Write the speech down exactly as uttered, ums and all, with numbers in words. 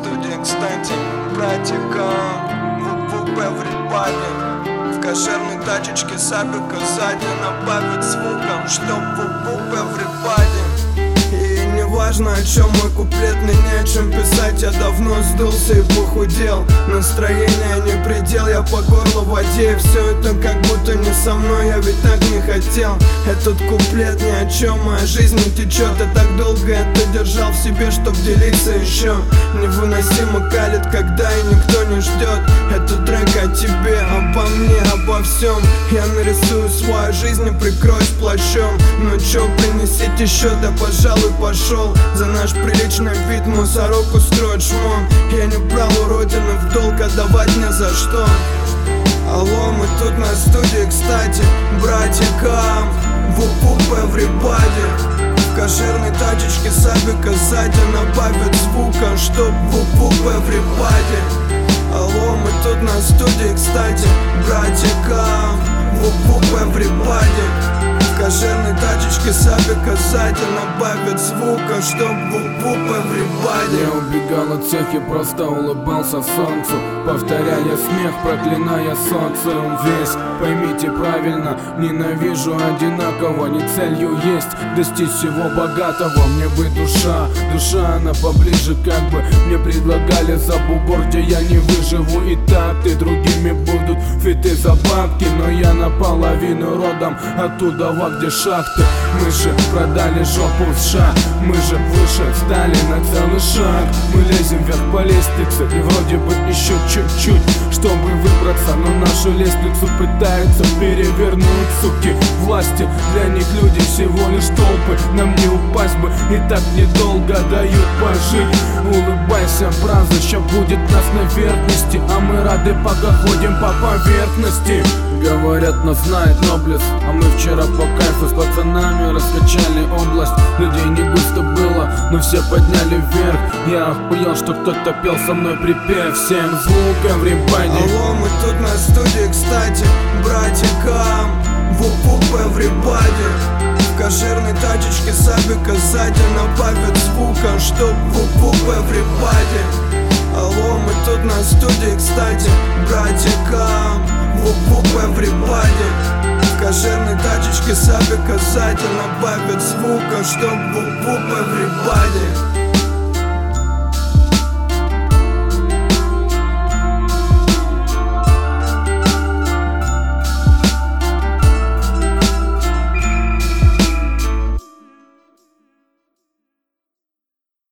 студии, кстати, братика. Вуп-вуп, everybody. В кошерной тачечке сабика сзади добавит звуком, чтоб вуп-вуп, everybody. И неважно, о чем мой куплет, мне не о чем писать. Я давно сдулся и похудел. Настроение не предел, я по горло в воде. Все это как будто не со мной, я ведь так не хотел. Этот куплет ни о чем, моя жизнь не течет. Я так долго это держал в себе, чтоб делиться еще. Невыносимо калит, когда и никто не ждет. Это трек о тебе, обо мне, обо всем. Я нарисую свою жизнь и прикроюсь плащом. Ну чё, принесите еще, да пожалуй пошел. За наш приличный вид мусорок устроит шмон. Я не брал у родины в долг, а давать не за что. Алло, мы тут на студии, кстати, братика. Вуп-вуп, everybody. В кошерной тачечке сабика сзади добавит звука, чтоб вуп-вуп, everybody. Алло, мы тут на студии, кстати, братика. Вуп-вуп, everybody. В кошерной тачечке сабика сзади добавит звука, чтоб вуп-вуп, everybody. Я убегал от всех и просто улыбался солнцу, повторяя смех, проклиная социум весь. Поймите правильно, ненавижу одинаково. Не целью есть достичь всего богатого. Мне бы душа, душа она поближе, как бы мне предлагали за бугор, где я не выживу. И так ты другими будут фиты за бабки, но я наполовину родом оттуда, где шахты. Мы же продали жопу в США, мы же выше стали на целый шаг. Мы лезем вверх по лестнице и вроде бы еще чуть-чуть, чтобы выбраться, но нашу лестницу пытаются перевернуть, суки. Власти для них люди всего лишь толпы. Нам не упасть бы, и так недолго дают пожить. Улыбайся, брат, зачем будет нас на верхности, а мы рады, пока ходим по поверхности. Говорят, нас знает Ноблес, а мы вчера по кайфу с пацанами раскачали область. Людей не густо было, но все подняли вверх. Я охуел, что кто-то пел со мной припев. Всем звук, everybody. Алло, мы тут на студии, кстати, братика. Вуп-вуп, everybody. В кошерной тачечке сабика сзади добавит звука, чтоб вуп-вуп, everybody. Алло, мы тут на студии, кстати, братика. Вуп-вуп, everybody. В кошерной тачечке сабика сзади добавит звука, чтоб вуп-вуп, everybody.